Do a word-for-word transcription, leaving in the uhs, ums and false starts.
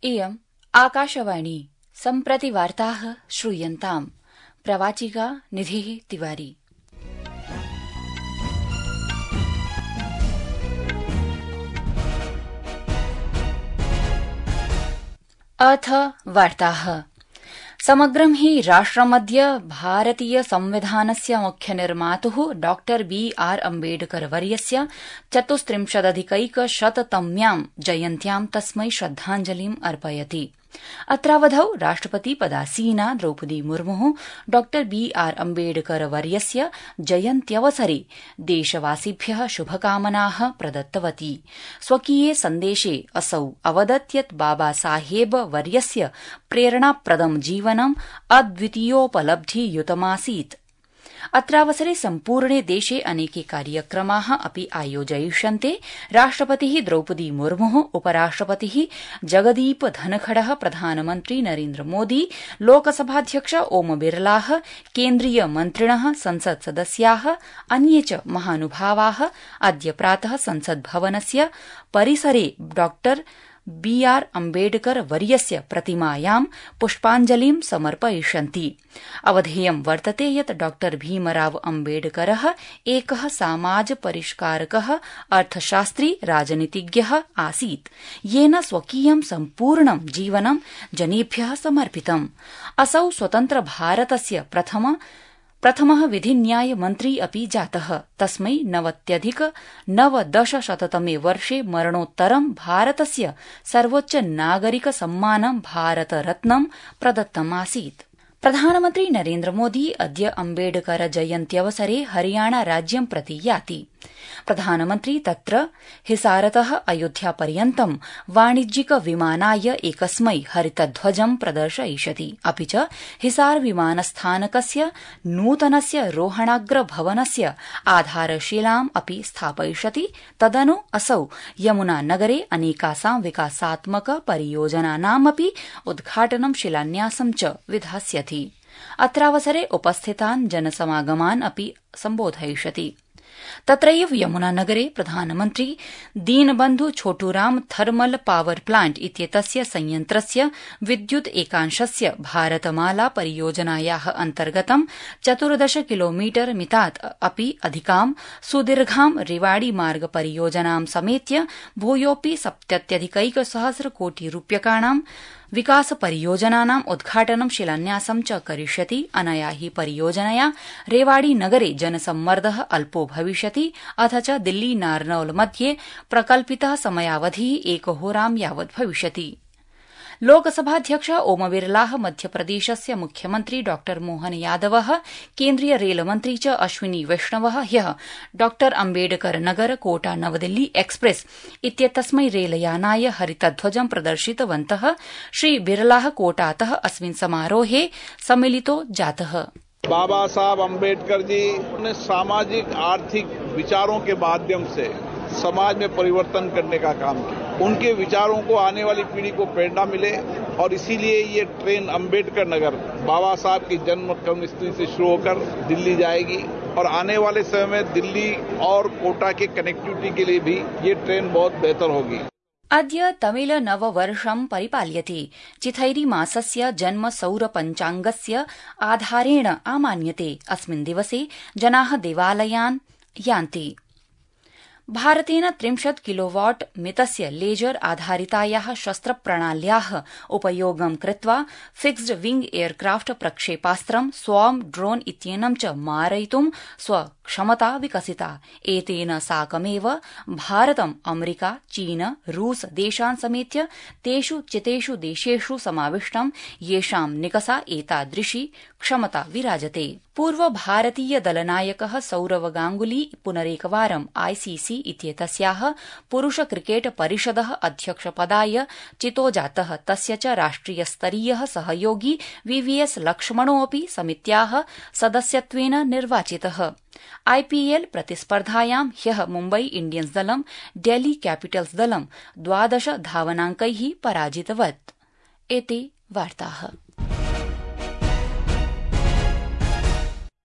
इयम् आकाशवाणी सम्प्रति वार्ताः श्रूयन्ताम्। प्रवाचिका निधिः तिवारी। अथ वार्ताः। समग्रं हि राष्ट्रमद्य भारतीय संविधानस्य मुख्यनिर्मातुः डॉ बी आर अम्बेडकर वर्यस्य चतुस्त्रिंशदधिकैकशततम्यां जयन्त्यां तस्मै श्रद्धाञ्जलिम् अर्पयति। अत्रावधौ राष्ट्रपति पदासीना द्रौपदी मुर्मुः डॉ बी आर अम्बेडकर वर्यस्य जयन्त्यवसरे देशवासिभ्यः शुभकामनाः प्रदत्तवती। स्वकीये सन्देशे असौ अवदत् यत् बाबा साहेब वर्यस्य प्रेरणाप्रदं जीवनम् अद्वितीयोपलब्धियुतमासीत्। अत्रावसरे सम्पूर्णे देशे अनेके कार्यक्रमाः अपि आयोजयिष्यन्ते। राष्ट्रपतिः द्रौपदी मुर्मुः, उपराष्ट्रपतिः जगदीप धनखडः, प्रधानमन्त्री नरेन्द्र मोदी, लोकसभाध्यक्ष ओम बिरलाः, केन्द्रीय मन्त्रिणः, संसत्सदस्याः, अन्ये च महानुभावाः अद्य प्रातः संसद्भवनस्य परिसरे डॉ बी आर अम्बेडकर वर्यस्य प्रतिमायां पुष्पाञ्जलिं समर्पयिष्यन्ति। अवधेयं वर्तते यत् डॉ भीमराव अम्बेडकरः एकः समाजपरिष्कारकः, अर्थशास्त्री, राजनीतिज्ञः आसीत्, येन स्वकीयं सम्पूर्णं जीवनं जनेभ्यः समर्पितम्। असौ स्वतन्त्रभारतस्य प्रथम प्रथमः विधिन्यायमन्त्री अपि जातः। तस्मै नवत्यधिक नवदशशततमे वर्षे मरणोत्तरं भारतस्य सर्वोच्च नागरिक सम्मानं भारतरत्नं प्रदत्तमासीत्। प्रधानमन्त्री नरेन्द्र मोदी अद्य अम्बेडकर जयन्त्यवसरे हरियाणा राज्यं प्रति याति। प्रधानमन्त्री तत्र हिसारतः अयोध्यापर्यन्तं वाणिज्यिक विमानाय एकस्मै हरितध्वजं प्रदर्शयिष्यति। अपि च हिसार विमानस्थानकस्य नूतनस्य रोहणाग्रभवनस्य आधारशिलाम् अपि स्थापयिष्यति। तदनु असौ यमुनानगरे अनेकासां विकासात्मक परियोजनानामपि उद्घाटनं शिलान्यासं च विधास्यति। अत्रावसरे उपस्थितान् जनसमागमान् अपि सम्बोधयिष्यति। तत्रैव यमुनानगरे प्रधानमन्त्री दीनबन्धु छोटूराम थर्मल पावर प्लांट इत्येतस्य संयन्त्रस्य विद्युत् एकांशस्य भारतमाला परियोजनायाः अन्तर्गतं चतुर्दश किलोमीटर मितात् अपि अधिकां सुदीर्घां रेवाड़ी मार्ग परियोजनां समेत्य भूयोऽपि सप्तत्यधिकैकसहस्र कोटि रूप्यकाणां विकास परियोजनानाम् उद्घाटनं शिलान्यासं च करिष्यति। अनया हि परियोजनया रेवाड़ी नगरे जनसम्मर्दः अल्पो भविष्यति, अथ च दिल्ली नारनौल मध्ये प्रकल्पितः समयावधिः एकहोरां यावत् भविष्यति। लोकसभाध्यक्ष ओम बिरलाः, मध्यप्रदेशस्य मुख्यमन्त्री डॉ मोहन यादवः, केन्द्रीय रेलमन्त्री च अश्विनी वैष्णवः ह्यः डॉ अम्बेडकर नगर कोटा नवदिल्ली एक्सप्रेस इत्येतस्मै रेलयानाय हरितध्वजं प्रदर्शितवन्तः। श्री बिरलाः कोटातः अस्मिन् समारोहे सम्मिलितो जातः। बाबा साहब अम्बेडकर जी ने सामाजिक आर्थिक विचारों के माध्यम से समाज में परिवर्तन करने का काम किया। उनके विचारों को आने वाली पीढ़ी को प्रेरणा मिले और इसीलिए ये ट्रेन अम्बेडकर नगर बाबा साहब की जन्म कर्मस्थली से शुरू होकर दिल्ली जाएगी और आने वाले समय में दिल्ली और कोटा के कनेक्टिविटी के लिए भी ये ट्रेन बहुत बेहतर होगी। अद्य तमिल नववर्षं परिपाल्यते। चिथैरी मासस्य जन्म सौर पञ्चाङ्गस्य आधारेण आमान्यते। अस्मिन् दिवसे जनाः देवालयान् यान्ति। भारतेन त्रिंशत् किलोवाट मितस्य लेजर आधारितायाः शस्त्रप्रणाल्याः उपयोगं कृत्वा फिक्स्ड विंग एयरक्राफ्ट प्रक्षेपास्त्रं स्वार्म ड्रोन इत्येनं च मारयितुं स्वक्षमता विकसिता। एतेन साकमेव भारतम् अमेरिका, चीन, रूस देशान् समेत्य तेषु चितेषु देशेषु समाविष्टं येषां निकषा एतादृशी क्षमता विराजते। पूर्व भारतीय दलनायकः सौरव गांगुली पुनरेकवारं आईसीसी इत्येतस्याः पुरुष क्रिकेट परिषदः अध्यक्षपदाय चितो जातः। तस्य च राष्ट्रियस्तरीयः सहयोगी वीवीएस लक्ष्मणोऽपि समित्याः सदस्यत्वेन निर्वाचितः। आईपीएल प्रतिस्पर्धायां ह्यः मुम्बई इण्डियन्स् दलं डेल्ही कैपिटल्स दलं द्वादश धावनाङ्कैः पराजितवत्। एते वार्ताः।